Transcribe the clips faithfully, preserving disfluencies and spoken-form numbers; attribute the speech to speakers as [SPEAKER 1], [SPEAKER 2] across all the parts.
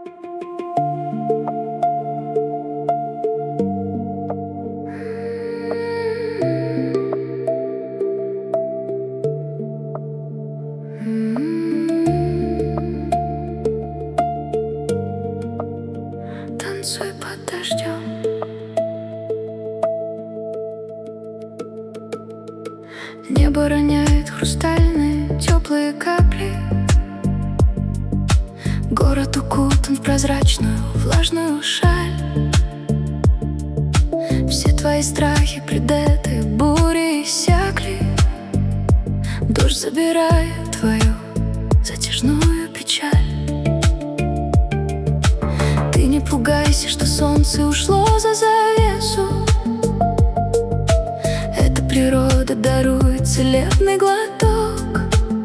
[SPEAKER 1] Танцуй под дождем. Небо роняет хрустальные теплые капли. Город укутан в прозрачную влажную шаль. Все твои страхи предаты бури иссякли. Дождь забирает твою затяжную печаль. Ты не пугайся, что солнце ушло за завесу. Это природа дарует целебный глоток.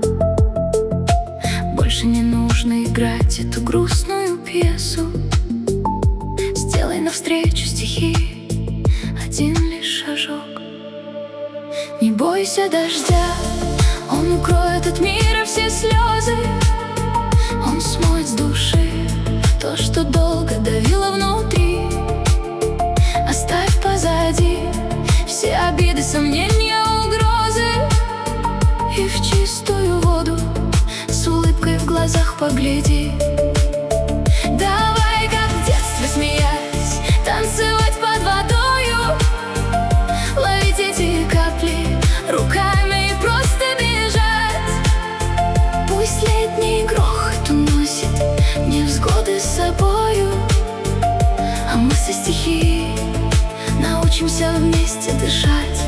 [SPEAKER 1] Больше не нужно играть эту грустную пьесу. Сделай навстречу стихии один лишь шажок. Не бойся дождя, он укроет от мира все слезы. Он смоет с души то, что долго давило внутри. Оставь позади все обиды, сомнения, угрозы. И в чистую воду с улыбкой в глазах погляди. Давай, как в детстве, смеясь, танцевать под водою, ловить эти капли руками и просто бежать. Пусть летний грохот уносит невзгоды с собою, а мы со стихией научимся вместе дышать.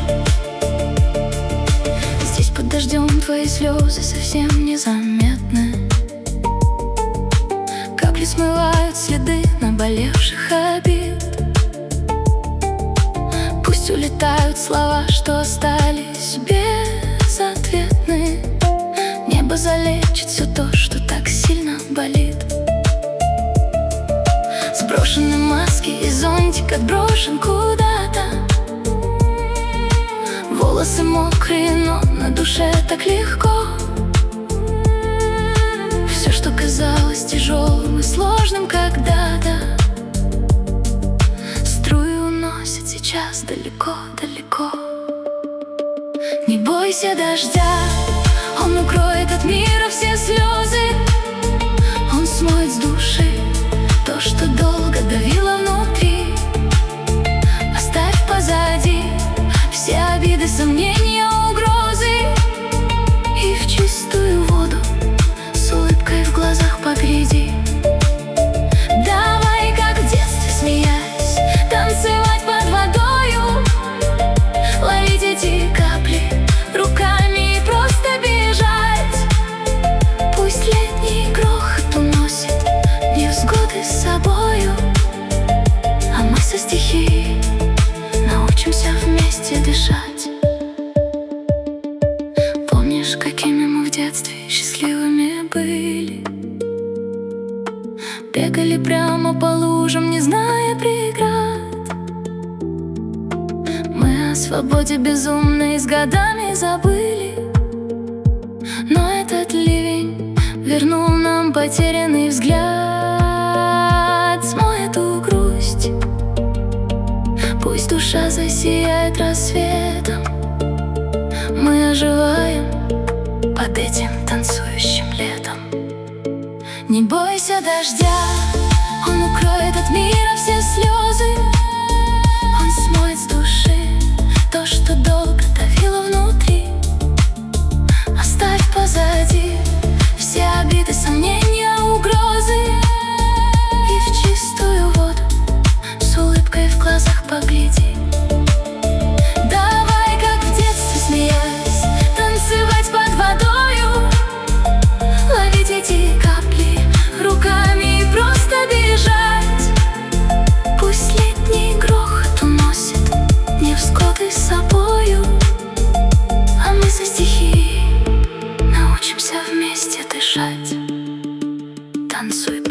[SPEAKER 1] Здесь под дождем твои слезы совсем незаметны. Капли смывают следы наболевших обид. Пусть улетают слова, что остались безответны. Небо залечит все то, что так сильно болит. Сброшены маски и зонтик отброшен куда-то. Волосы мокрые, но на душе так легко. Все, что казалось тяжелым и сложным когда-то, струи уносят сейчас далеко-далеко. Не бойся дождя, он укроет от мира все слезы. Он смоет с души то, что долго давило внутри. Оставь позади все обиды, сомнения, угрозы. И в чистую воду с улыбкой в глазах погляди. Давай, как в детстве, смеясь, танцевать под водою, ловить эти капли руками и просто бежать. Пусть летний грохот уносит невзгоды с собою, а мы со стихией научимся вместе дышать. Помнишь, какими мы в детстве счастливыми были? Бегали прямо по лужам, не зная преград. Мы о свободе безумной с годами забыли. Но этот ливень вернул нам потерянный взгляд. Смой эту грусть, пусть душа засияет рассветом. Мы оживаем под этим танцующим летом. Не бойся дождя, он укроет от мира все слезы. Он смоет с души то, что долго давило внутри. Оставь позади все обиды, сомнения, угрозы. И в чистую воду с улыбкой в глазах погляди. Давай, как в детстве, смеясь, танцевать под водою, ловить эти капли руками и просто бежать. Пусть летний грохот уносит невзгоды с собою, а мы со стихией научимся вместе дышать. Танцуй